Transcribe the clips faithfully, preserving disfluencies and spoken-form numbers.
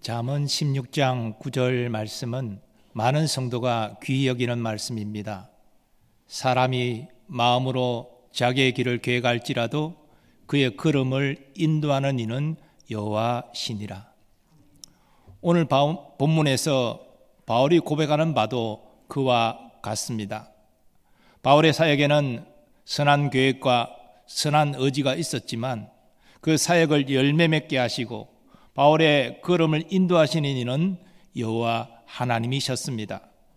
잠언 십육 장 구 절 말씀은 많은 성도가 귀히 여기는 말씀입니다. 사람이 마음으로 자기의 길을 계획할지라도 그의 걸음을 인도하는 이는 여호와시니라. 오늘 본문에서 바울이 고백하는 바도 그와 같습니다. 바울의 사역에는 선한 계획과 선한 의지가 있었지만 그 사역을 열매 맺게 하시고 바울의 걸음을 인도하시는 이는 여호와 하나님이셨습니다.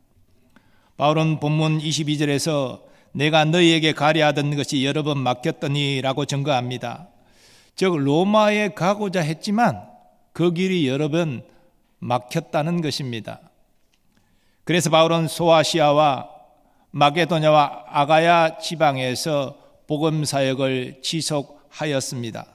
바울은 본문 이십이 절에서 내가 너희에게 가려 하던 것이 여러 번 막혔더니 라고 증거합니다. 즉 로마에 가고자 했지만 그 길이 여러 번 막혔다는 것입니다. 그래서 바울은 소아시아와 마게도냐와 아가야 지방에서 복음 사역을 지속하였습니다.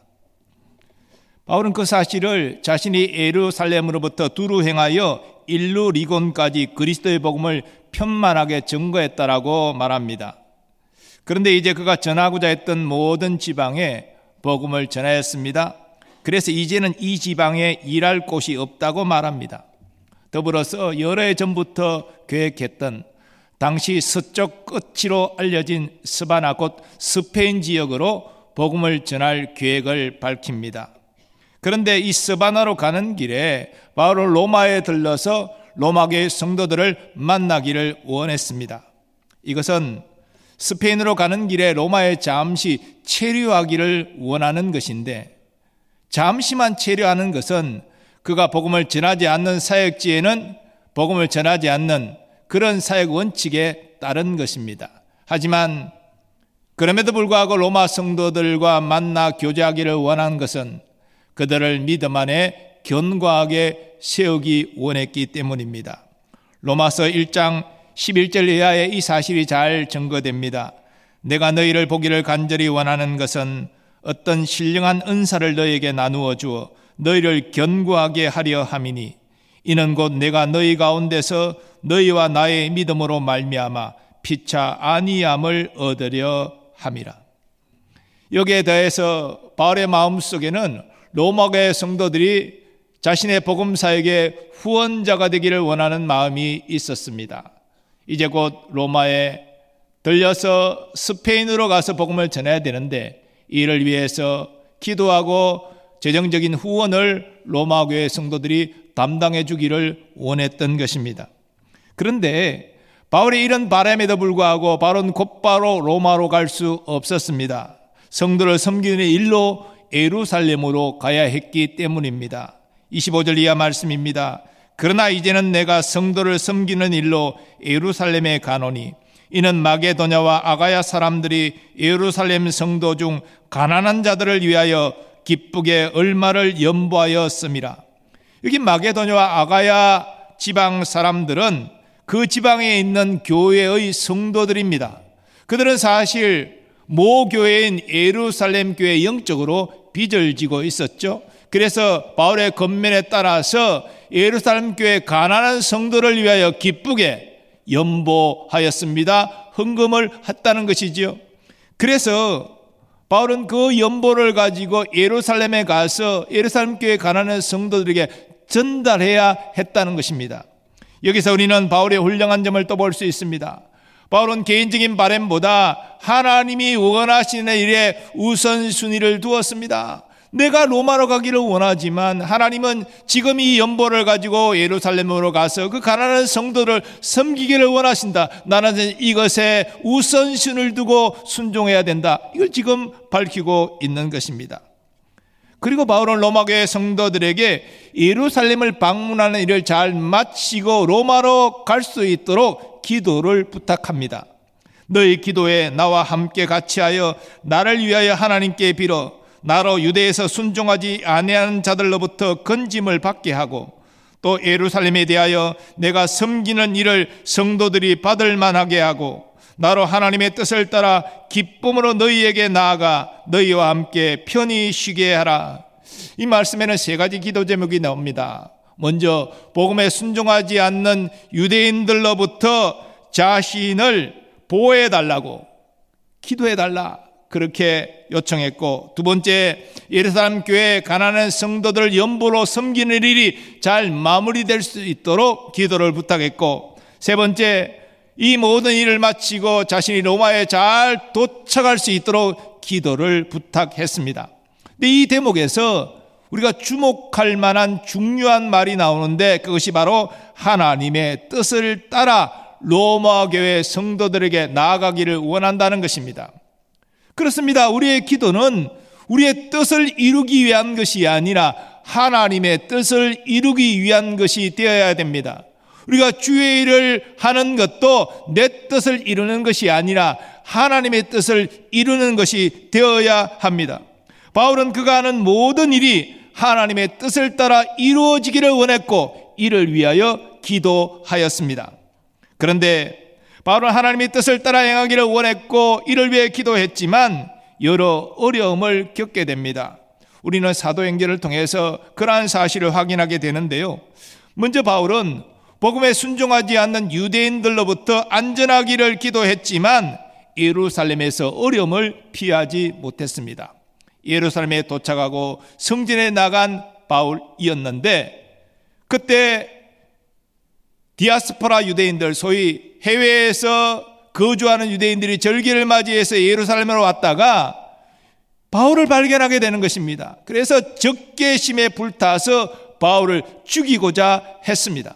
바울은 그 사실을 자신이 예루살렘으로부터 두루 행하여 일루리곤까지 그리스도의 복음을 편만하게 증거했다라고 말합니다. 그런데 이제 그가 전하고자 했던 모든 지방에 복음을 전하였습니다. 그래서 이제는 이 지방에 일할 곳이 없다고 말합니다. 더불어서 여러 해 전부터 계획했던 당시 서쪽 끝으로 알려진 스바나 곧 스페인 지역으로 복음을 전할 계획을 밝힙니다. 그런데 이 스바나로 가는 길에 바울은 로마에 들러서 로마교회 성도들을 만나기를 원했습니다. 이것은 스페인으로 가는 길에 로마에 잠시 체류하기를 원하는 것인데 잠시만 체류하는 것은 그가 복음을 전하지 않는 사역지에는 복음을 전하지 않는 그런 사역 원칙에 따른 것입니다. 하지만 그럼에도 불구하고 로마 성도들과 만나 교제하기를 원한 것은 그들을 믿음 안에 견고하게 세우기 원했기 때문입니다. 로마서 일 장 십일 절 이하에 이 사실이 잘 증거됩니다. 내가 너희를 보기를 간절히 원하는 것은 어떤 신령한 은사를 너희에게 나누어 주어 너희를 견고하게 하려 함이니 이는 곧 내가 너희 가운데서 너희와 나의 믿음으로 말미암아 피차 안위함을 얻으려 함이라. 여기에 더해서 바울의 마음속에는 로마교회 성도들이 자신의 복음 사역의 후원자가 되기를 원하는 마음이 있었습니다. 이제 곧 로마에 들려서 스페인으로 가서 복음을 전해야 되는데 이를 위해서 기도하고 재정적인 후원을 로마 교회 성도들이 담당해 주기를 원했던 것입니다. 그런데 바울의 이런 바람에도 불구하고 바울은 곧바로 로마로 갈 수 없었습니다. 성도를 섬기는 일로 예루살렘으로 가야 했기 때문입니다. 이십오 절 이하 말씀입니다. 그러나 이제는 내가 성도를 섬기는 일로 예루살렘에 가노니 이는 마게도냐와 아가야 사람들이 예루살렘 성도 중 가난한 자들을 위하여 기쁘게 얼마를 연보하였음이라. 여기 마게도냐와 아가야 지방 사람들은 그 지방에 있는 교회의 성도들입니다. 그들은 사실 모 교회인 예루살렘 교회 영적으로 빚을 지고 있었죠. 그래서 바울의 권면에 따라서 예루살렘 교회 가난한 성도를 위하여 기쁘게 연보하였습니다. 헌금을 했다는 것이지요. 그래서 바울은 그 연보를 가지고 예루살렘에 가서 예루살렘 교회 가난한 성도들에게 전달해야 했다는 것입니다. 여기서 우리는 바울의 훌륭한 점을 또 볼 수 있습니다. 바울은 개인적인 바람보다 하나님이 원하시는 일에 우선순위를 두었습니다. 내가 로마로 가기를 원하지만 하나님은 지금 이 연보를 가지고 예루살렘으로 가서 그 가난한 성도를 섬기기를 원하신다. 나는 이것에 우선순위를 두고 순종해야 된다. 이걸 지금 밝히고 있는 것입니다. 그리고 바울은 로마교회 성도들에게 예루살렘을 방문하는 일을 잘 마치고 로마로 갈 수 있도록 기도를 부탁합니다. 너희 기도에 나와 함께 같이하여 나를 위하여 하나님께 빌어 나로 유대에서 순종하지 아니하는 자들로부터 건짐을 받게 하고 또 예루살렘에 대하여 내가 섬기는 일을 성도들이 받을 만하게 하고 나로 하나님의 뜻을 따라 기쁨으로 너희에게 나아가 너희와 함께 편히 쉬게 하라. 이 말씀에는 세 가지 기도 제목이 나옵니다. 먼저 복음에 순종하지 않는 유대인들로부터 자신을 보호해달라고 기도해달라. 그렇게 요청했고, 두 번째, 예루살렘 교회에 가난한 성도들을 연보로 섬기는 일이 잘 마무리될 수 있도록 기도를 부탁했고, 세 번째, 이 모든 일을 마치고 자신이 로마에 잘 도착할 수 있도록 기도를 부탁했습니다. 근데 이 대목에서 우리가 주목할 만한 중요한 말이 나오는데, 그것이 바로 하나님의 뜻을 따라 로마 교회 성도들에게 나아가기를 원한다는 것입니다. 그렇습니다. 우리의 기도는 우리의 뜻을 이루기 위한 것이 아니라 하나님의 뜻을 이루기 위한 것이 되어야 됩니다. 우리가 주의 일을 하는 것도 내 뜻을 이루는 것이 아니라 하나님의 뜻을 이루는 것이 되어야 합니다. 바울은 그가 하는 모든 일이 하나님의 뜻을 따라 이루어지기를 원했고, 이를 위하여 기도하였습니다. 그런데 바울은 하나님의 뜻을 따라 행하기를 원했고 이를 위해 기도했지만 여러 어려움을 겪게 됩니다. 우리는 사도행전을 통해서 그러한 사실을 확인하게 되는데요. 먼저 바울은 복음에 순종하지 않는 유대인들로부터 안전하기를 기도했지만 예루살렘에서 어려움을 피하지 못했습니다. 예루살렘에 도착하고 성전에 나간 바울이었는데, 그때 디아스포라 유대인들, 소위 해외에서 거주하는 유대인들이 절기를 맞이해서 예루살렘으로 왔다가 바울을 발견하게 되는 것입니다. 그래서 적개심에 불타서 바울을 죽이고자 했습니다.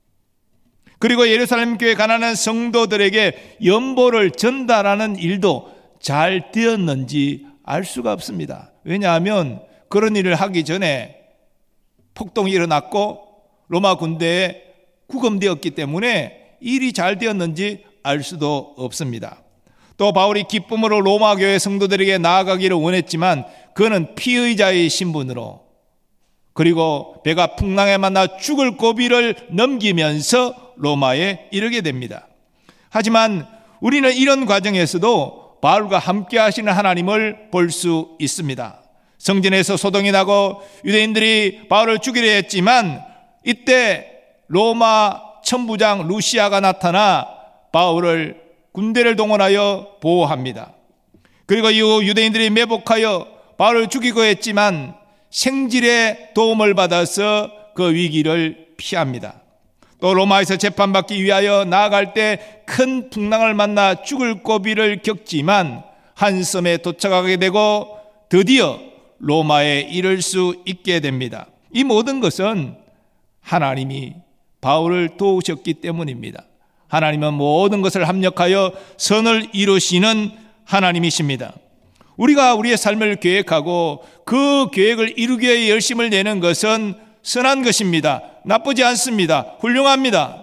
그리고 예루살렘 교회 가난한 성도들에게 연보를 전달하는 일도 잘 되었는지 알 수가 없습니다. 왜냐하면 그런 일을 하기 전에 폭동이 일어났고 로마 군대에 구금되었기 때문에 일이 잘 되었는지 알 수도 없습니다. 또 바울이 기쁨으로 로마 교회 성도들에게 나아가기를 원했지만 그는 피의자의 신분으로, 그리고 배가 풍랑에 만나 죽을 고비를 넘기면서 로마에 이르게 됩니다. 하지만 우리는 이런 과정에서도 바울과 함께 하시는 하나님을 볼 수 있습니다. 성전에서 소동이 나고 유대인들이 바울을 죽이려 했지만 이때 로마 천부장 루시아가 나타나 바울을 군대를 동원하여 보호합니다. 그리고 이후 유대인들이 매복하여 바울을 죽이고 했지만 생질의 도움을 받아서 그 위기를 피합니다. 또 로마에서 재판받기 위하여 나아갈 때 큰 풍랑을 만나 죽을 고비를 겪지만 한 섬에 도착하게 되고 드디어 로마에 이를 수 있게 됩니다. 이 모든 것은 하나님이 바울을 도우셨기 때문입니다. 하나님은 모든 것을 합력하여 선을 이루시는 하나님이십니다. 우리가 우리의 삶을 계획하고 그 계획을 이루기 위해 열심을 내는 것은 선한 것입니다. 나쁘지 않습니다. 훌륭합니다.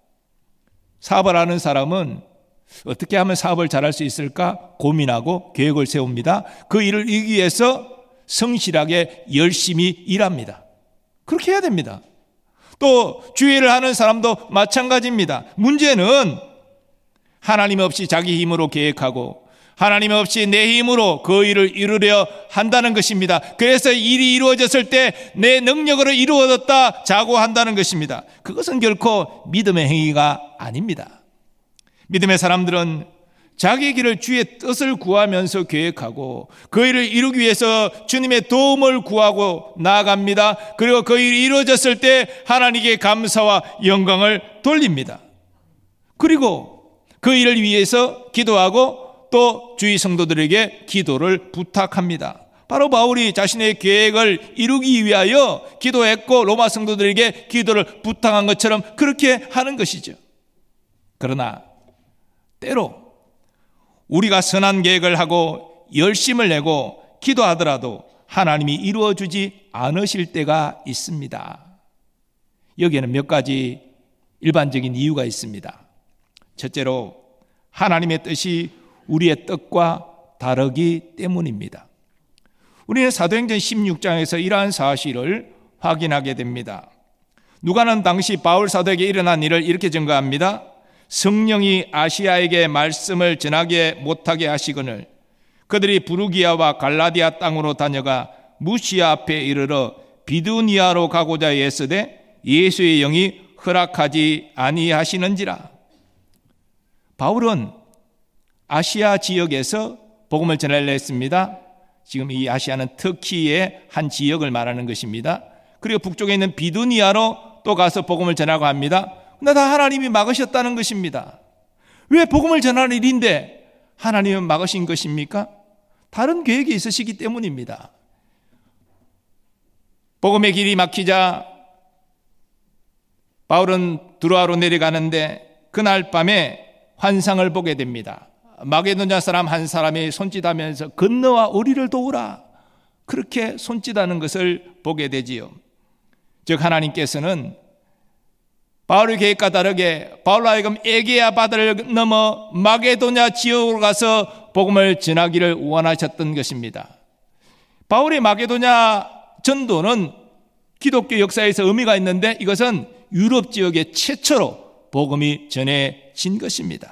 사업을 하는 사람은 어떻게 하면 사업을 잘할 수 있을까 고민하고 계획을 세웁니다. 그 일을 이루기 위해서 성실하게 열심히 일합니다. 그렇게 해야 됩니다. 또 주의를 하는 사람도 마찬가지입니다. 문제는 하나님 없이 자기 힘으로 계획하고 하나님 없이 내 힘으로 그 일을 이루려 한다는 것입니다. 그래서 일이 이루어졌을 때 내 능력으로 이루어졌다 자고한다는 것입니다. 그것은 결코 믿음의 행위가 아닙니다. 믿음의 사람들은 자기 길을 주의 뜻을 구하면서 계획하고 그 일을 이루기 위해서 주님의 도움을 구하고 나아갑니다. 그리고 그 일이 이루어졌을 때 하나님께 감사와 영광을 돌립니다. 그리고 그 일을 위해서 기도하고 또 주의 성도들에게 기도를 부탁합니다. 바로 바울이 자신의 계획을 이루기 위하여 기도했고 로마 성도들에게 기도를 부탁한 것처럼 그렇게 하는 것이죠. 그러나 때로 우리가 선한 계획을 하고 열심을 내고 기도하더라도 하나님이 이루어주지 않으실 때가 있습니다. 여기에는 몇 가지 일반적인 이유가 있습니다. 첫째로 하나님의 뜻이 우리의 뜻과 다르기 때문입니다. 우리는 사도행전 십육 장에서 이러한 사실을 확인하게 됩니다. 누가는 당시 바울 사도에게 일어난 일을 이렇게 증거합니다. 성령이 아시아에게 말씀을 전하게 못하게 하시거늘 그들이 부르기아와 갈라디아 땅으로 다녀가 무시아 앞에 이르러 비두니아로 가고자 애쓰되 예수의 영이 허락하지 아니하시는지라. 바울은 아시아 지역에서 복음을 전하려 했습니다. 지금 이 아시아는 터키의 한 지역을 말하는 것입니다. 그리고 북쪽에 있는 비두니아로 또 가서 복음을 전하고 합니다. 근데 다 하나님이 막으셨다는 것입니다. 왜 복음을 전하는 일인데 하나님은 막으신 것입니까? 다른 계획이 있으시기 때문입니다. 복음의 길이 막히자 바울은 드로아로 내려가는데 그날 밤에 환상을 보게 됩니다. 마게도냐 사람 한 사람이 손짓하면서 건너와 우리를 도우라, 그렇게 손짓하는 것을 보게 되지요. 즉 하나님께서는 바울의 계획과 다르게 바울로 하여금 에게아 바다를 넘어 마게도냐 지역으로 가서 복음을 전하기를 원하셨던 것입니다. 바울의 마게도냐 전도는 기독교 역사에서 의미가 있는데 이것은 유럽 지역에 최초로 복음이 전해진 것입니다.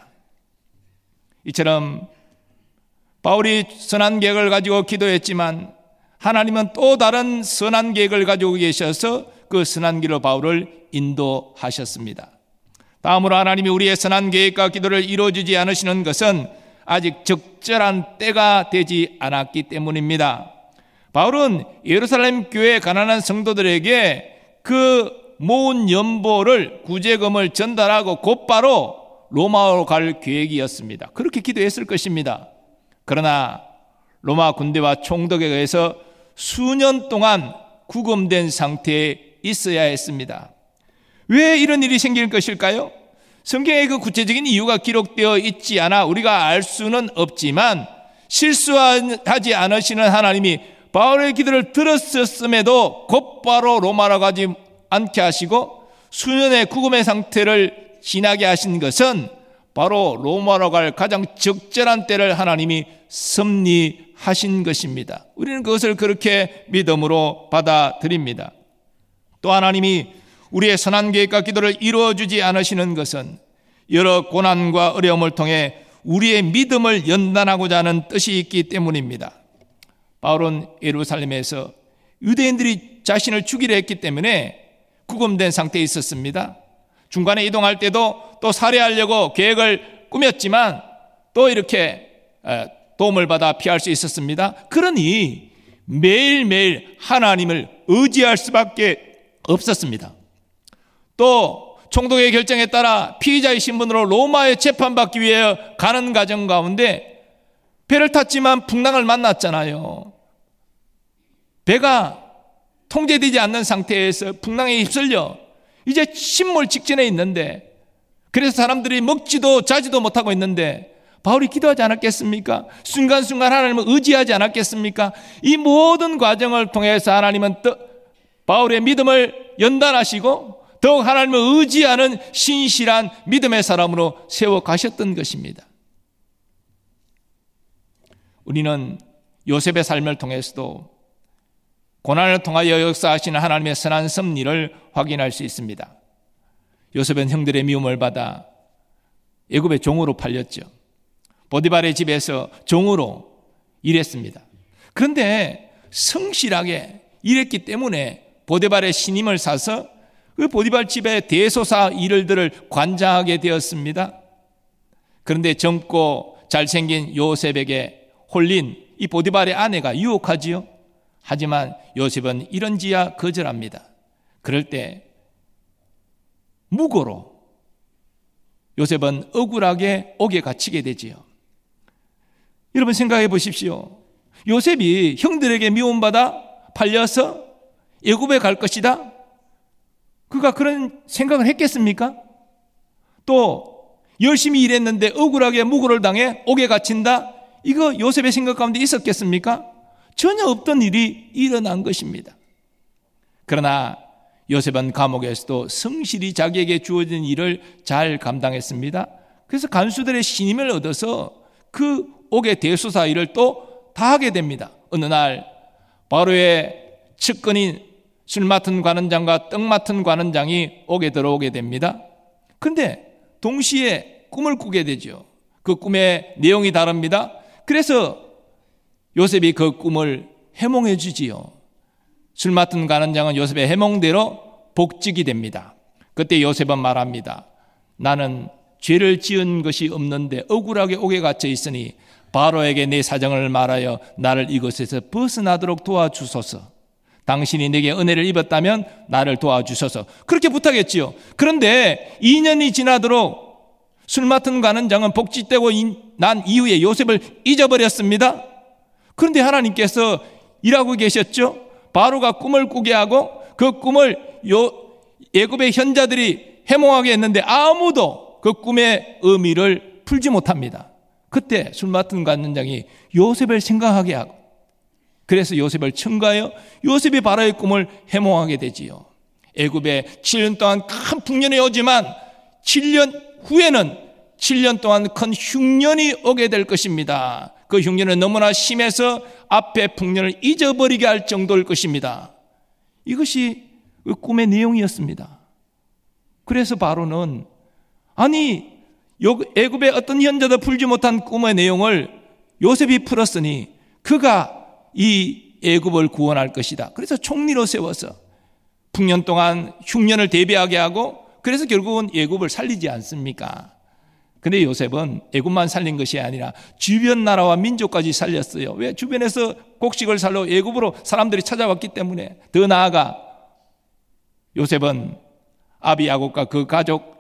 이처럼 바울이 선한 계획을 가지고 기도했지만 하나님은 또 다른 선한 계획을 가지고 계셔서 그 선한 길로 바울을 인도하셨습니다. 다음으로 하나님이 우리의 선한 계획과 기도를 이루어주지 않으시는 것은 아직 적절한 때가 되지 않았기 때문입니다. 바울은 예루살렘 교회 가난한 성도들에게 그 모은 연보를 구제금을 전달하고 곧바로 로마로 갈 계획이었습니다. 그렇게 기도했을 것입니다. 그러나 로마 군대와 총독에 의해서 수년 동안 구금된 상태에 있어야 했습니다. 왜 이런 일이 생길 것일까요? 성경에 그 구체적인 이유가 기록되어 있지 않아 우리가 알 수는 없지만 실수하지 않으시는 하나님이 바울의 기도를 들었음에도 곧바로 로마로 가지 않게 하시고 수년의 구금의 상태를 지나게 하신 것은 바로 로마로 갈 가장 적절한 때를 하나님이 섭리하신 것입니다. 우리는 그것을 그렇게 믿음으로 받아들입니다. 또 하나님이 우리의 선한 계획과 기도를 이루어주지 않으시는 것은 여러 고난과 어려움을 통해 우리의 믿음을 연단하고자 하는 뜻이 있기 때문입니다. 바울은 예루살렘에서 유대인들이 자신을 죽이려 했기 때문에 구금된 상태에 있었습니다. 중간에 이동할 때도 또 살해하려고 계획을 꾸몄지만 또 이렇게 도움을 받아 피할 수 있었습니다. 그러니 매일매일 하나님을 의지할 수밖에 없었습니다. 또 총독의 결정에 따라 피의자의 신분으로 로마에 재판받기 위해 가는 과정 가운데 배를 탔지만 풍랑을 만났잖아요. 배가 통제되지 않는 상태에서 풍랑에 휩쓸려 이제 침몰 직전에 있는데, 그래서 사람들이 먹지도 자지도 못하고 있는데 바울이 기도하지 않았겠습니까? 순간순간 하나님을 의지하지 않았겠습니까? 이 모든 과정을 통해서 하나님은 또 바울의 믿음을 연단하시고 더욱 하나님을 의지하는 신실한 믿음의 사람으로 세워가셨던 것입니다. 우리는 요셉의 삶을 통해서도 고난을 통하여 역사하시는 하나님의 선한 섭리를 확인할 수 있습니다. 요셉은 형들의 미움을 받아 애굽의 종으로 팔렸죠. 보디발의 집에서 종으로 일했습니다. 그런데 성실하게 일했기 때문에 보디발의 신임을 사서 그 보디발 집의 대소사 일들을 관장하게 되었습니다. 그런데 젊고 잘생긴 요셉에게 홀린 이 보디발의 아내가 유혹하지요. 하지만 요셉은 이런지야 거절합니다. 그럴 때 무고로 요셉은 억울하게 옥에 갇히게 되지요. 여러분 생각해 보십시오. 요셉이 형들에게 미움받아 팔려서 애굽에 갈 것이다, 그가 그런 생각을 했겠습니까? 또 열심히 일했는데 억울하게 무고를 당해 옥에 갇힌다, 이거 요셉의 생각 가운데 있었겠습니까? 전혀 없던 일이 일어난 것입니다. 그러나 요셉은 감옥에서도 성실히 자기에게 주어진 일을 잘 감당했습니다. 그래서 간수들의 신임을 얻어서 그 옥의 대소사 일을 또 다 하게 됩니다. 어느 날 바로의 측근인 술 맡은 관원장과 떡 맡은 관원장이 옥에 들어오게 됩니다. 그런데 동시에 꿈을 꾸게 되죠. 그 꿈의 내용이 다릅니다. 그래서 요셉이 그 꿈을 해몽해 주지요. 술 맡은 관원장은 요셉의 해몽대로 복직이 됩니다. 그때 요셉은 말합니다. 나는 죄를 지은 것이 없는데 억울하게 옥에 갇혀 있으니 바로에게 내 사정을 말하여 나를 이곳에서 벗어나도록 도와주소서. 당신이 내게 은혜를 입었다면 나를 도와주소서. 그렇게 부탁했지요. 그런데 이 년이 지나도록 술 맡은 관원장은 복직되고 난 이후에 요셉을 잊어버렸습니다. 그런데 하나님께서 일하고 계셨죠. 바로가 꿈을 꾸게 하고 그 꿈을 요 애굽의 현자들이 해몽하게 했는데 아무도 그 꿈의 의미를 풀지 못합니다. 그때 술 맡은 관원장이 요셉을 생각하게 하고, 그래서 요셉을 첨가하여 요셉이 바로의 꿈을 해몽하게 되지요. 애굽에 칠 년 동안 큰 풍년이 오지만 칠 년 후에는 칠 년 동안 큰 흉년이 오게 될 것입니다. 그 흉년은 너무나 심해서 앞에 풍년을 잊어버리게 할 정도일 것입니다. 이것이 그 꿈의 내용이었습니다. 그래서 바로는 아니 애굽의 어떤 현자도 풀지 못한 꿈의 내용을 요셉이 풀었으니 그가 이 애굽을 구원할 것이다. 그래서 총리로 세워서 풍년 동안 흉년을 대비하게 하고, 그래서 결국은 애굽을 살리지 않습니까? 근데 요셉은 애굽만 살린 것이 아니라 주변 나라와 민족까지 살렸어요. 왜? 주변에서 곡식을 살러 애굽으로 사람들이 찾아왔기 때문에. 더 나아가 요셉은 아비야곱과 그 가족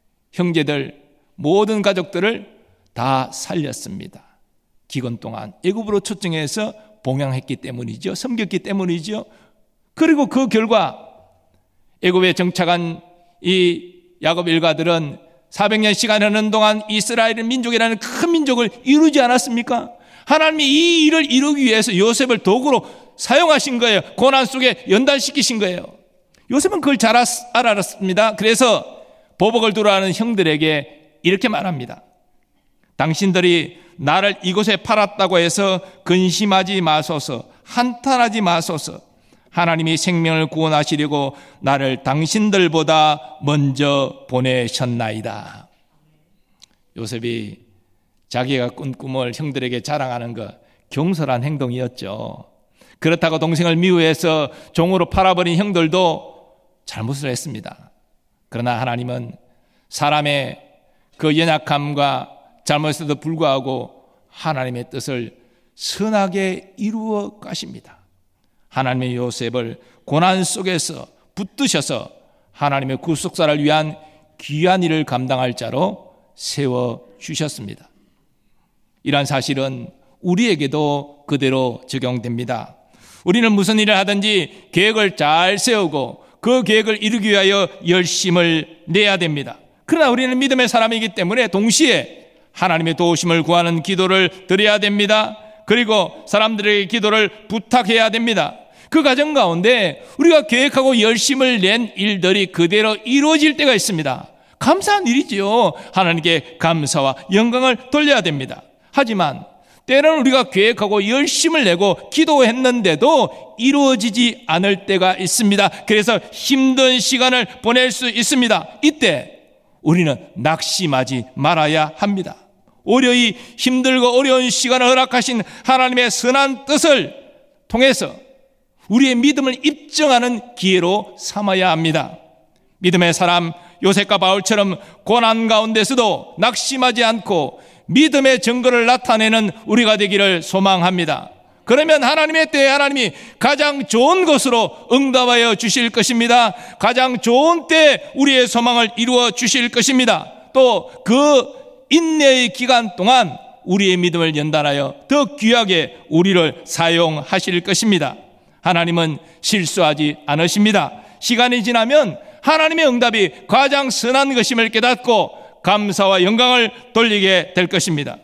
형제들 모든 가족들을 다 살렸습니다. 기근 동안 애굽으로 초청해서 봉양했기 때문이죠. 섬겼기 때문이죠. 그리고 그 결과 애굽에 정착한 이 야곱 일가들은 사백 년 시간 하는 동안 이스라엘 민족이라는 큰 민족을 이루지 않았습니까? 하나님이 이 일을 이루기 위해서 요셉을 도구로 사용하신 거예요. 고난 속에 연단시키신 거예요. 요셉은 그걸 잘 알았습니다. 그래서 보복을 두려워하는 형들에게 이렇게 말합니다. 당신들이 나를 이곳에 팔았다고 해서 근심하지 마소서, 한탄하지 마소서. 하나님이 생명을 구원하시려고 나를 당신들보다 먼저 보내셨나이다. 요셉이 자기가 꾼 꿈을 형들에게 자랑하는 것, 경솔한 행동이었죠. 그렇다고 동생을 미워해서 종으로 팔아버린 형들도 잘못을 했습니다. 그러나 하나님은 사람의 그 연약함과 잘못에도 불구하고 하나님의 뜻을 선하게 이루어 가십니다. 하나님의 요셉을 고난 속에서 붙드셔서 하나님의 구속사를 위한 귀한 일을 감당할 자로 세워주셨습니다. 이러한 사실은 우리에게도 그대로 적용됩니다. 우리는 무슨 일을 하든지 계획을 잘 세우고 그 계획을 이루기 위하여 열심을 내야 됩니다. 그러나 우리는 믿음의 사람이기 때문에 동시에 하나님의 도우심을 구하는 기도를 드려야 됩니다. 그리고 사람들에게 기도를 부탁해야 됩니다. 그 과정 가운데 우리가 계획하고 열심을 낸 일들이 그대로 이루어질 때가 있습니다. 감사한 일이지요. 하나님께 감사와 영광을 돌려야 됩니다. 하지만 때로는 우리가 계획하고 열심을 내고 기도했는데도 이루어지지 않을 때가 있습니다. 그래서 힘든 시간을 보낼 수 있습니다. 이때 우리는 낙심하지 말아야 합니다. 오히려 이 힘들고 어려운 시간을 허락하신 하나님의 선한 뜻을 통해서 우리의 믿음을 입증하는 기회로 삼아야 합니다. 믿음의 사람 요셉과 바울처럼 고난 가운데서도 낙심하지 않고 믿음의 증거를 나타내는 우리가 되기를 소망합니다. 그러면 하나님의 때에 하나님이 가장 좋은 것으로 응답하여 주실 것입니다. 가장 좋은 때에 우리의 소망을 이루어 주실 것입니다. 또 그 인내의 기간 동안 우리의 믿음을 연단하여 더 귀하게 우리를 사용하실 것입니다. 하나님은 실수하지 않으십니다. 시간이 지나면 하나님의 응답이 가장 선한 것임을 깨닫고 감사와 영광을 돌리게 될 것입니다.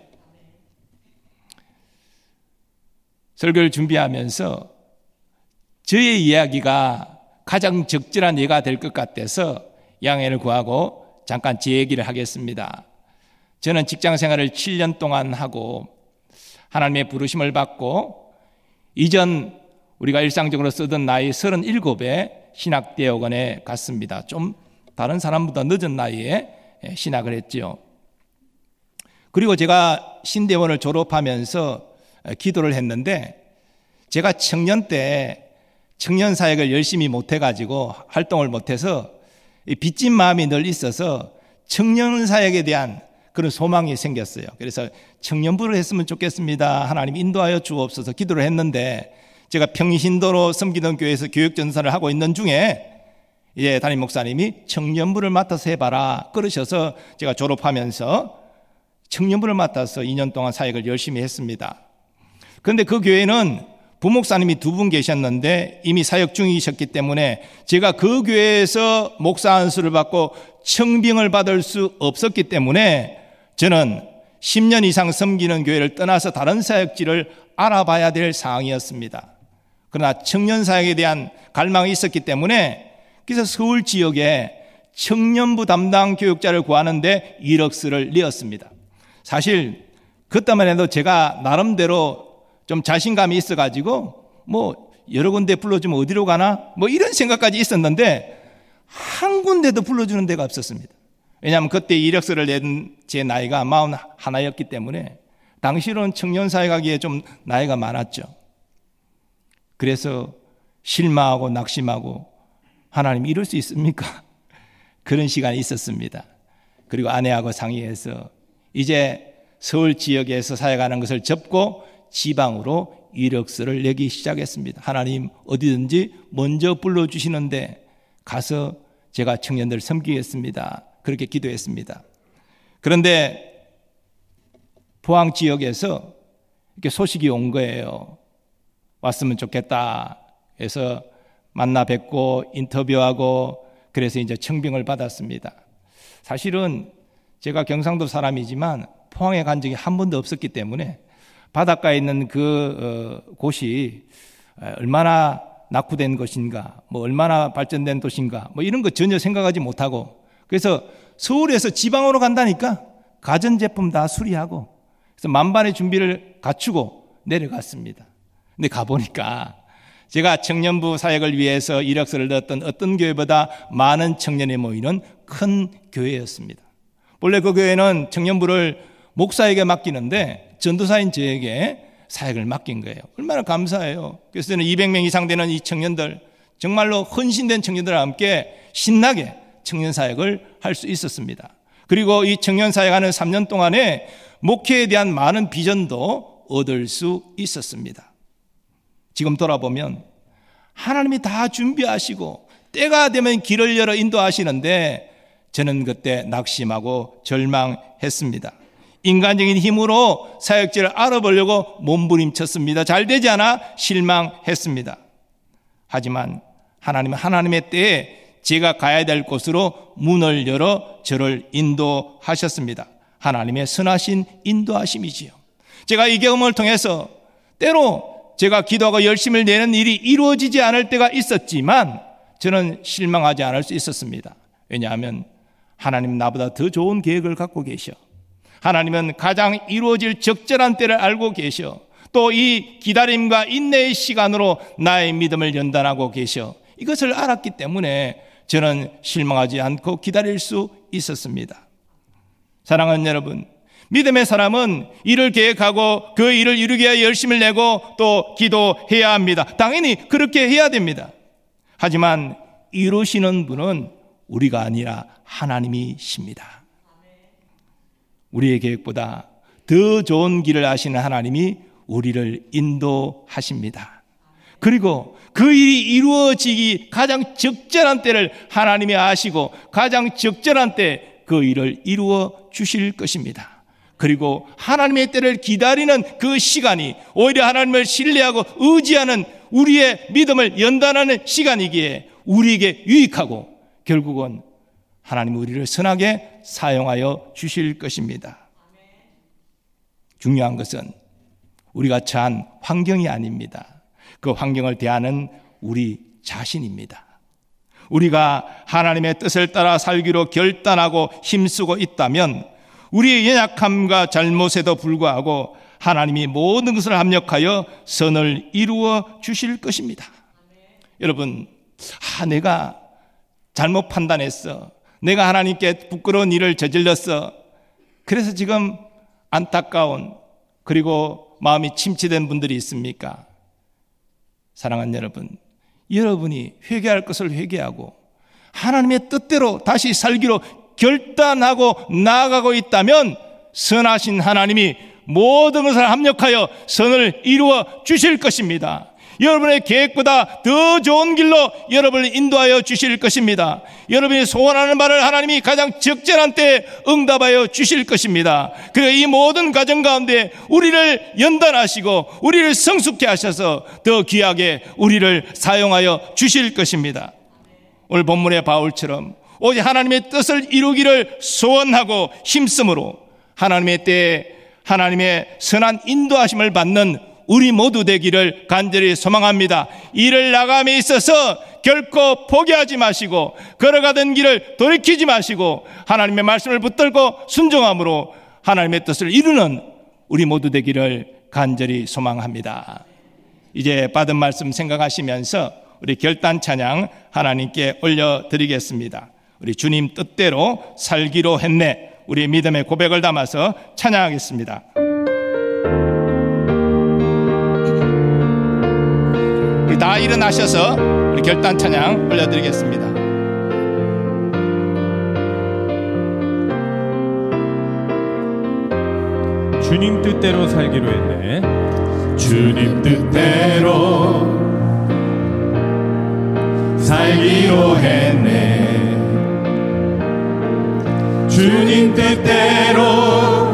설교를 준비하면서 저의 이야기가 가장 적절한 예가 될 것 같아서 양해를 구하고 잠깐 제 얘기를 하겠습니다. 저는 직장 생활을 칠 년 동안 하고 하나님의 부르심을 받고 이전 우리가 일상적으로 쓰던 나이 서른일곱에 신학대학원에 갔습니다. 좀 다른 사람보다 늦은 나이에 신학을 했죠. 그리고 제가 신대원을 졸업하면서 기도를 했는데 제가 청년 때 청년 사역을 열심히 못해가지고 활동을 못해서 빚진 마음이 늘 있어서 청년 사역에 대한 그런 소망이 생겼어요. 그래서 청년부를 했으면 좋겠습니다. 하나님 인도하여 주옵소서 기도를 했는데, 제가 평신도로 섬기던 교회에서 교육전사를 하고 있는 중에 이제 담임 목사님이 청년부를 맡아서 해봐라 그러셔서 제가 졸업하면서 청년부를 맡아서 이 년 동안 사역을 열심히 했습니다. 그런데 그 교회는 부목사님이 두 분 계셨는데 이미 사역 중이셨기 때문에 제가 그 교회에서 목사 안수를 받고 청빙을 받을 수 없었기 때문에 저는 십 년 이상 섬기는 교회를 떠나서 다른 사역지를 알아봐야 될 상황이었습니다. 그러나 청년 사역에 대한 갈망이 있었기 때문에 그래서 서울 지역에 청년부 담당 교육자를 구하는데 이력서를 내었습니다. 사실 그때만 해도 제가 나름대로 좀 자신감이 있어가지고 뭐 여러 군데 불러주면 어디로 가나 뭐 이런 생각까지 있었는데 한 군데도 불러주는 데가 없었습니다. 왜냐하면 그때 이력서를 낸 제 나이가 마흔 하나였기 때문에 당시로는 청년 사역하기에 좀 나이가 많았죠. 그래서 실망하고 낙심하고 하나님 이럴 수 있습니까? 그런 시간이 있었습니다. 그리고 아내하고 상의해서 이제 서울 지역에서 사역하는 것을 접고 지방으로 이력서를 내기 시작했습니다. 하나님 어디든지 먼저 불러주시는데 가서 제가 청년들 섬기겠습니다. 그렇게 기도했습니다. 그런데 포항 지역에서 이렇게 소식이 온 거예요. 왔으면 좋겠다 해서 만나 뵙고 인터뷰하고 그래서 이제 청빙을 받았습니다. 사실은 제가 경상도 사람이지만 포항에 간 적이 한 번도 없었기 때문에 바닷가에 있는 그 어, 곳이 얼마나 낙후된 것인가, 뭐 얼마나 발전된 도시인가, 뭐 이런 거 전혀 생각하지 못하고, 그래서 서울에서 지방으로 간다니까 가전제품 다 수리하고, 그래서 만반의 준비를 갖추고 내려갔습니다. 근데 가보니까 제가 청년부 사역을 위해서 이력서를 넣었던 어떤 교회보다 많은 청년이 모이는 큰 교회였습니다. 원래 그 교회는 청년부를 목사에게 맡기는데 전도사인 저에게 사역을 맡긴 거예요. 얼마나 감사해요. 그래서 저는 이백 명 이상 되는 이 청년들, 정말로 헌신된 청년들과 함께 신나게 청년 사역을 할 수 있었습니다. 그리고 이 청년 사역하는 삼 년 동안에 목회에 대한 많은 비전도 얻을 수 있었습니다. 지금 돌아보면 하나님이 다 준비하시고 때가 되면 길을 열어 인도하시는데 저는 그때 낙심하고 절망했습니다. 인간적인 힘으로 사역지를 알아보려고 몸부림쳤습니다. 잘 되지 않아 실망했습니다. 하지만 하나님은 하나님의 때에 제가 가야 될 곳으로 문을 열어 저를 인도하셨습니다. 하나님의 선하신 인도하심이지요. 제가 이 경험을 통해서 때로 제가 기도하고 열심을 내는 일이 이루어지지 않을 때가 있었지만 저는 실망하지 않을 수 있었습니다. 왜냐하면 하나님 나보다 더 좋은 계획을 갖고 계셔. 하나님은 가장 이루어질 적절한 때를 알고 계셔. 또 이 기다림과 인내의 시간으로 나의 믿음을 연단하고 계셔. 이것을 알았기 때문에 저는 실망하지 않고 기다릴 수 있었습니다. 사랑하는 여러분, 믿음의 사람은 일을 계획하고 그 일을 이루기 위해 열심을 내고 또 기도해야 합니다. 당연히 그렇게 해야 됩니다. 하지만 이루시는 분은 우리가 아니라 하나님이십니다. 우리의 계획보다 더 좋은 길을 아시는 하나님이 우리를 인도하십니다. 그리고 그 일이 이루어지기 가장 적절한 때를 하나님이 아시고 가장 적절한 때 그 일을 이루어 주실 것입니다. 그리고 하나님의 때를 기다리는 그 시간이 오히려 하나님을 신뢰하고 의지하는 우리의 믿음을 연단하는 시간이기에 우리에게 유익하고 결국은 하나님 우리를 선하게 사용하여 주실 것입니다. 중요한 것은 우리가 처한 환경이 아닙니다. 그 환경을 대하는 우리 자신입니다. 우리가 하나님의 뜻을 따라 살기로 결단하고 힘쓰고 있다면 우리의 연약함과 잘못에도 불구하고 하나님이 모든 것을 합력하여 선을 이루어 주실 것입니다. 여러분, 아, 내가 잘못 판단했어. 내가 하나님께 부끄러운 일을 저질렀어. 그래서 지금 안타까운 그리고 마음이 침체된 분들이 있습니까? 사랑하는 여러분, 여러분이 회개할 것을 회개하고 하나님의 뜻대로 다시 살기로 결단하고 나아가고 있다면 선하신 하나님이 모든 것을 합력하여 선을 이루어 주실 것입니다. 여러분의 계획보다 더 좋은 길로 여러분을 인도하여 주실 것입니다. 여러분이 소원하는 바를 하나님이 가장 적절한 때에 응답하여 주실 것입니다. 그리고 이 모든 과정 가운데 우리를 연단하시고 우리를 성숙케 하셔서 더 귀하게 우리를 사용하여 주실 것입니다. 오늘 본문의 바울처럼 오직 하나님의 뜻을 이루기를 소원하고 힘쓰므로 하나님의 때에 하나님의 선한 인도하심을 받는 우리 모두 되기를 간절히 소망합니다. 이를 나감에 있어서 결코 포기하지 마시고 걸어가던 길을 돌이키지 마시고 하나님의 말씀을 붙들고 순종함으로 하나님의 뜻을 이루는 우리 모두 되기를 간절히 소망합니다. 이제 받은 말씀 생각하시면서 우리 결단 찬양 하나님께 올려드리겠습니다. 우리 주님 뜻대로 살기로 했네, 우리 믿음의 고백을 담아서 찬양하겠습니다. 우리 다 일어나셔서 우리 결단 찬양 올려드리겠습니다. 주님 뜻대로 살기로 했네. 주님 뜻대로 살기로 했네. 주님 뜻대로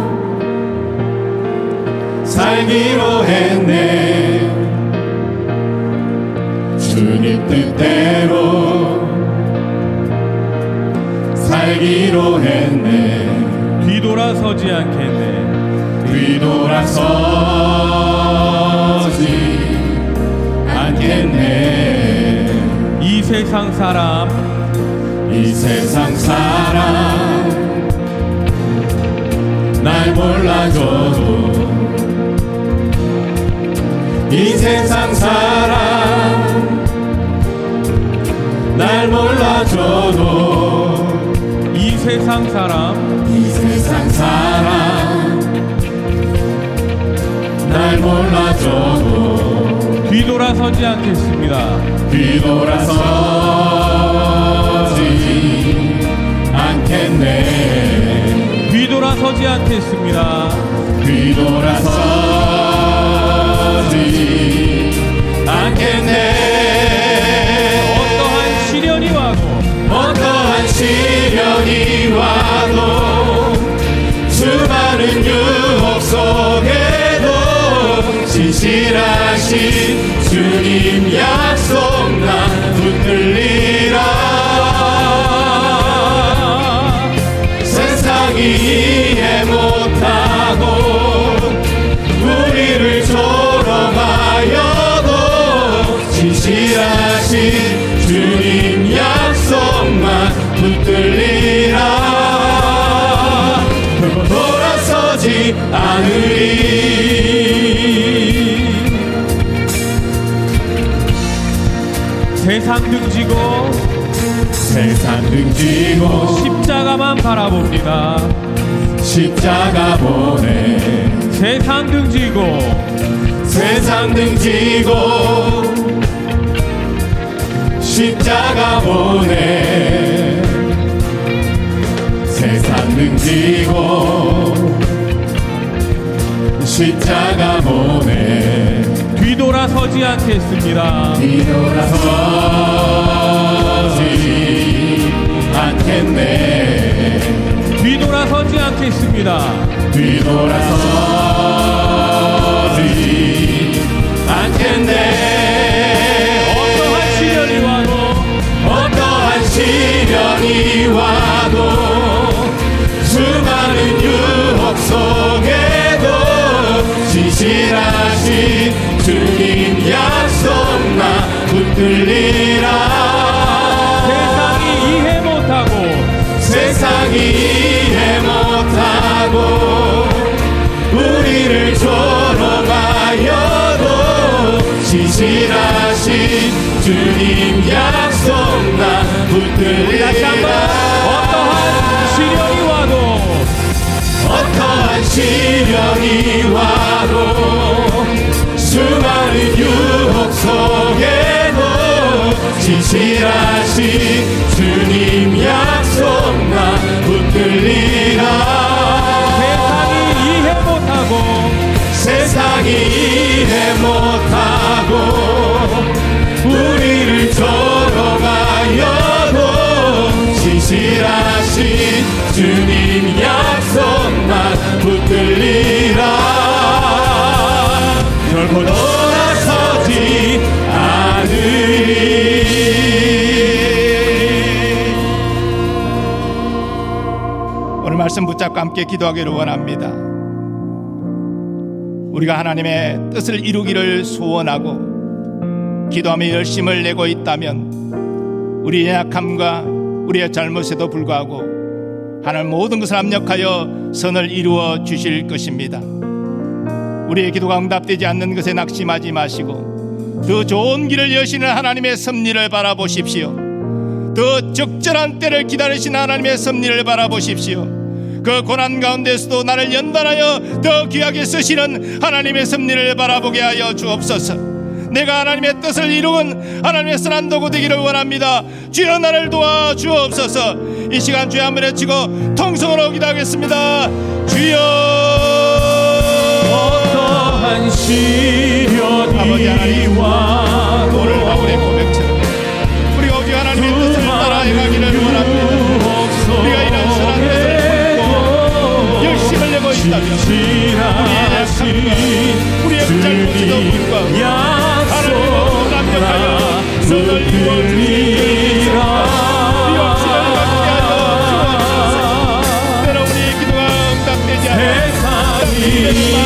살기로 했네. 주님 뜻대로 살기로 했네. 뒤돌아서지 않겠네. 뒤돌아서지 않겠네. 이 세상 사람 이 세상 사람 날 몰라줘도 이 세상 사람 날 몰라줘도 이 세상 사람 이 세상 사람 날 몰라줘도 뒤돌아서지 않겠습니다. 뒤돌아서지 않겠네. 뒤돌아서지 않겠습니다. 뒤돌아서지 않겠네. 어떠한 시련이 와도 어떠한 시련이 와도 수많은 유혹 속에도 진실하신 주님 약속 나 붙들리라. 세상이 이해 못하고 우리를 조롱하여도 진실하신 주님 약속만 붙들리라. 돌아서지 않으리. 세상 등지고 세상 등지고 십자가만 바라봅니다. 십자가 보내. 세상 등지고 세상 등지고 십자가 보내. 세상 등지고 십자가 보내. 뒤돌아서지 않겠습니다. 뒤돌아서지 않겠네. 뒤돌아서지 않겠습니다. 뒤돌아서지 않겠네. 어떠한 시련이 와도 어떠한 시련이 와도 수많은 유혹 속에도 진실하신 주님 약속 나 붙들리라. 세상이 이해 못하고 세상이 이해 못하고 우리를 조롱하여도 진실하신 주님 약속 나 붙들리라. 어떠한 시련이 와도 어떠한 시련이 와도 수많은 유혹 속에도 진실하신 주님 약속 나 붙들리라. 세상이 진실하신 주님 약속만 붙들리라. 결코 돌아서지 않으리. 오늘 말씀 붙잡고 함께 기도하기를 원합니다. 우리가 하나님의 뜻을 이루기를 소원하고 기도하며 열심을 내고 있다면 우리의 약함과 우리의 잘못에도 불구하고 하나님 모든 것을 합력하여 선을 이루어 주실 것입니다. 우리의 기도가 응답되지 않는 것에 낙심하지 마시고 더 좋은 길을 여시는 하나님의 섭리를 바라보십시오. 더 적절한 때를 기다리시는 하나님의 섭리를 바라보십시오. 그 고난 가운데서도 나를 연단하여 더 귀하게 쓰시는 하나님의 섭리를 바라보게 하여 주옵소서. 내가 하나님의 뜻을 이루은 하나님의 선한 도구 되기를 원합니다. 주여 나를 도와 주옵소서. 이 시간 주여 한번 외치고 통성으로 기도하겠습니다. 주여 어떠한 시련이 와도 오늘 바울의 고백처럼 우리가 오직 하나님의 뜻을 따라 행하기를 원합니다. 우리가 이런 선한 뜻을 열심을 내고 있다면 우리의 약함과 우리의 잘못에도 불구하고 하나님의 모든 완벽하여 선을 이루어주시리라. 역시를 갖게 하여 주옵소서. 때로 우리의 기도가 응답되지 않아 우리의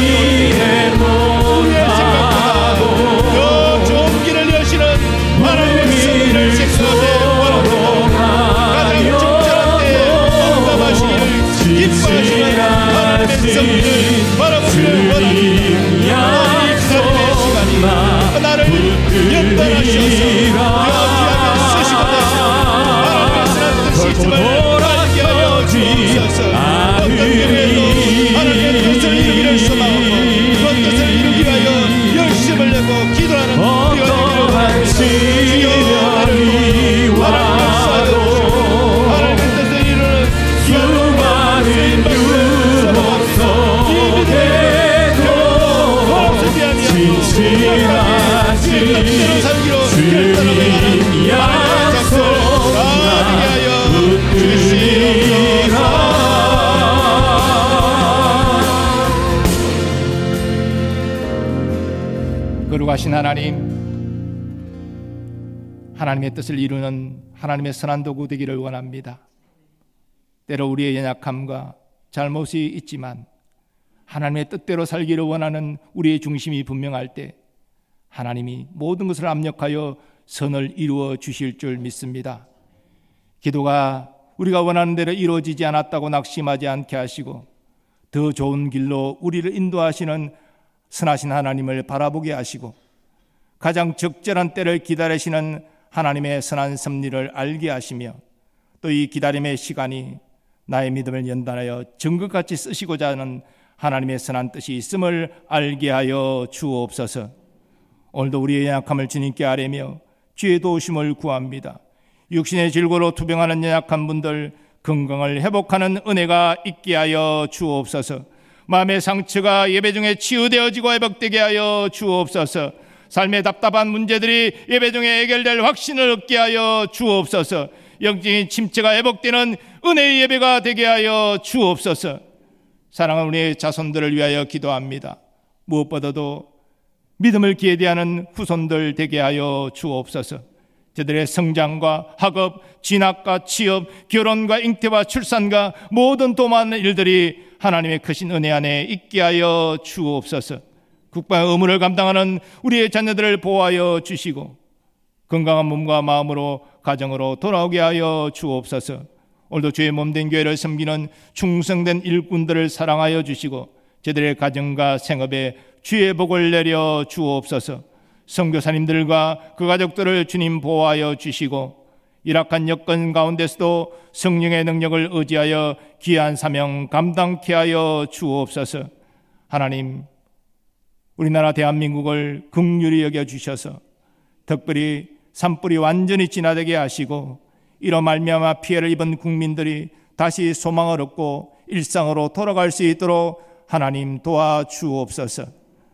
생각보다 더 좋은 길을 여시는 하나님의 섭리를 생각하되 원합니다. 가장 적절한 때에 응답하시기를 기뻐하시는 하나님의 섭리를 바라보기를 원합니다. 하나님의 기다림의 시간이 나를 연단하셔서 여기하게 쓰시고 되시는 하나님의 선한 뜻이 있음을 알게 하여 주옵소서. 어떤 경우에도 하나님의 뜻을 이루기를 소망하고 그 뜻을 이루기 위하여 열심을 내고 기도하는 우리가 되기를 원합니다. 하나님의 뜻을 이루는 수많은 진실하신 주님 약속 나게 하여 주시옵소서. 거룩하신 하나님, 하나님의 뜻을 이루는 하나님의 선한 도구 되기를 원합니다. 때로 우리의 연약함과 잘못이 있지만 하나님의 뜻대로 살기를 원하는 우리의 중심이 분명할 때 하나님이 모든 것을 압력하여 선을 이루어 주실 줄 믿습니다. 기도가 우리가 원하는 대로 이루어지지 않았다고 낙심하지 않게 하시고 더 좋은 길로 우리를 인도하시는 선하신 하나님을 바라보게 하시고 가장 적절한 때를 기다리시는 하나님의 선한 섭리를 알게 하시며 또 이 기다림의 시간이 나의 믿음을 연단하여 정금같이 쓰시고자 하는 하나님의 선한 뜻이 있음을 알게 하여 주옵소서. 오늘도 우리의 연약함을 주님께 아뢰며 주의 도우심을 구합니다. 육신의 질고로 투병하는 연약한 분들 건강을 회복하는 은혜가 있게 하여 주옵소서. 마음의 상처가 예배 중에 치유되어지고 회복되게 하여 주옵소서. 삶의 답답한 문제들이 예배 중에 해결될 확신을 얻게 하여 주옵소서. 영적인 침체가 회복되는 은혜의 예배가 되게 하여 주옵소서. 사랑하는 우리의 자손들을 위하여 기도합니다. 무엇보다도 믿음을 기회대하는 후손들 되게 하여 주옵소서. 저들의 성장과 학업, 진학과 취업, 결혼과 잉태와 출산과 모든 도모하는 일들이 하나님의 크신 은혜 안에 있게 하여 주옵소서. 국방의 의무를 감당하는 우리의 자녀들을 보호하여 주시고 건강한 몸과 마음으로 가정으로 돌아오게 하여 주옵소서. 오늘도 주의 몸된 교회를 섬기는 충성된 일꾼들을 사랑하여 주시고 저들의 가정과 생업에 주의 복을 내려 주옵소서. 선교사님들과 그 가족들을 주님 보호하여 주시고 열악한 여건 가운데서도 성령의 능력을 의지하여 귀한 사명 감당케 하여 주옵소서. 하나님, 우리나라 대한민국을 긍휼히 여겨주셔서 특별히 산불이 완전히 진화되게 하시고 이로 말미암아 피해를 입은 국민들이 다시 소망을 얻고 일상으로 돌아갈 수 있도록 하나님 도와주옵소서.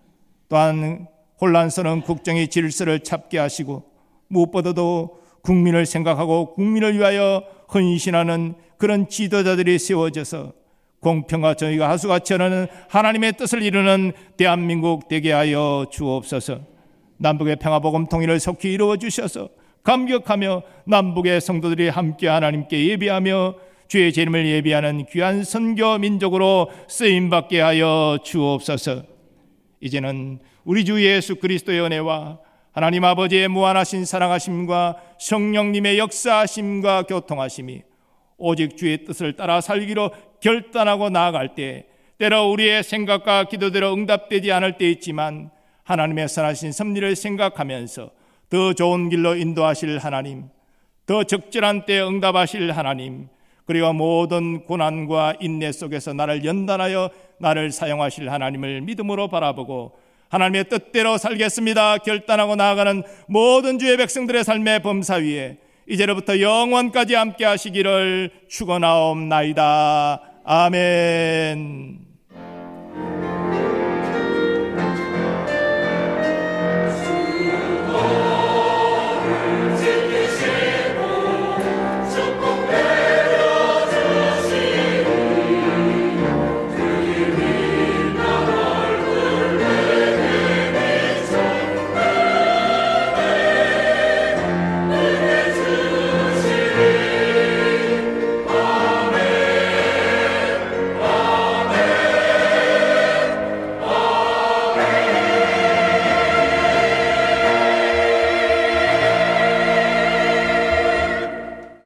또한 혼란스러운 국정의 질서를 찾게 하시고 무엇보다도 국민을 생각하고 국민을 위하여 헌신하는 그런 지도자들이 세워져서 공평과 정의가 하수같이 하는 하나님의 뜻을 이루는 대한민국 되게 하여 주옵소서. 남북의 평화복음 통일을 속히 이루어 주셔서 감격하며 남북의 성도들이 함께 하나님께 예배하며 주의 재림을 예비하는 귀한 선교 민족으로 쓰임받게 하여 주옵소서. 이제는 우리 주 예수 그리스도의 은혜와 하나님 아버지의 무한하신 사랑하심과 성령님의 역사하심과 교통하심이 오직 주의 뜻을 따라 살기로 결단하고 나아갈 때, 때로 우리의 생각과 기도대로 응답되지 않을 때 있지만 하나님의 선하신 섭리를 생각하면서 더 좋은 길로 인도하실 하나님, 더 적절한 때에 응답하실 하나님, 그리고 모든 고난과 인내 속에서 나를 연단하여 나를 사용하실 하나님을 믿음으로 바라보고 하나님의 뜻대로 살겠습니다 결단하고 나아가는 모든 주의 백성들의 삶의 범사 위에 이제로부터 영원까지 함께 하시기를 축원하옵나이다. 아멘.